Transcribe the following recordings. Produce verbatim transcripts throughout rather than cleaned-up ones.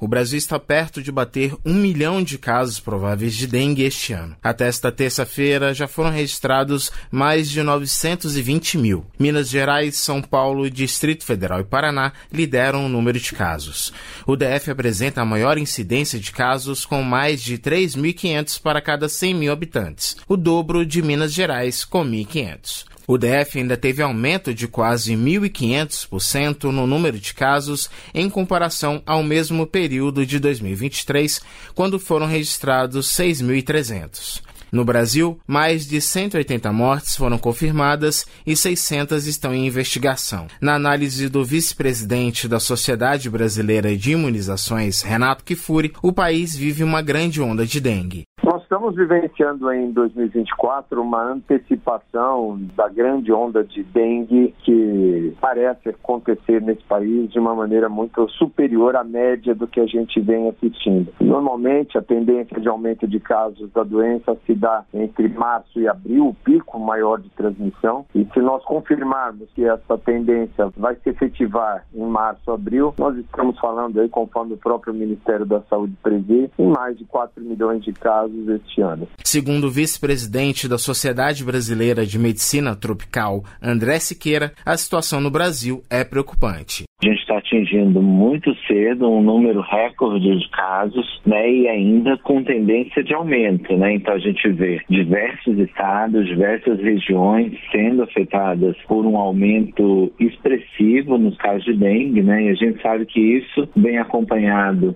O Brasil está perto de bater um milhão de casos prováveis de dengue este ano. Até esta terça-feira já foram registrados mais de novecentos e vinte mil. Minas Gerais, São Paulo, Distrito Federal e Paraná lideram o número de casos. O D F apresenta a maior incidência de casos, com mais de três mil e quinhentos para cada cem mil habitantes, o dobro de Minas Gerais, com mil e quinhentos. O D F ainda teve aumento de quase mil e quinhentos por cento no número de casos em comparação ao mesmo período de dois mil e vinte e três, quando foram registrados seis mil e trezentos. No Brasil, mais de cento e oitenta mortes foram confirmadas e seiscentas estão em investigação. Na análise do vice-presidente da Sociedade Brasileira de Imunizações, Renato Kifuri, o país vive uma grande onda de dengue. Nós estamos vivenciando em dois mil e vinte e quatro uma antecipação da grande onda de dengue que parece acontecer nesse país de uma maneira muito superior à média do que a gente vem assistindo. Normalmente, a tendência de aumento de casos da doença se dá entre março e abril, o pico maior de transmissão, e se nós confirmarmos que essa tendência vai se efetivar em março, abril, nós estamos falando aí, conforme o próprio Ministério da Saúde prevê, em mais de quatro milhões de casos este ano. Segundo o vice-presidente da Sociedade Brasileira de Medicina Tropical, André Siqueira, a situação no Brasil é preocupante. A gente está atingindo muito cedo um número recorde de casos, né, e ainda com tendência de aumento, né? Então a gente vê diversos estados, diversas regiões sendo afetadas por um aumento expressivo nos casos de dengue, né? E a gente sabe que isso vem acompanhado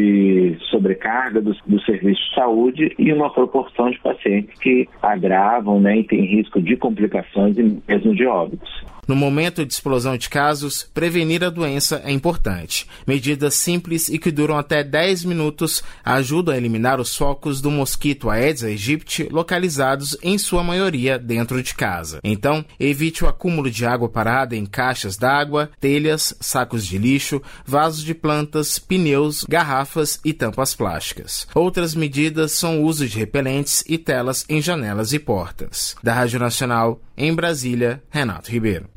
de sobrecarga do, do serviço de saúde e uma proporção de pacientes que agravam, né, e tem risco de complicações e mesmo de óbitos. No momento de explosão de casos, prevenir a doença é importante. Medidas simples e que duram até dez minutos ajudam a eliminar os focos do mosquito Aedes aegypti localizados, em sua maioria, dentro de casa. Então, evite o acúmulo de água parada em caixas d'água, telhas, sacos de lixo, vasos de plantas, pneus, garrafas e tampas plásticas. Outras medidas são o uso de repelentes e telas em janelas e portas. Da Rádio Nacional, em Brasília, Renato Ribeiro.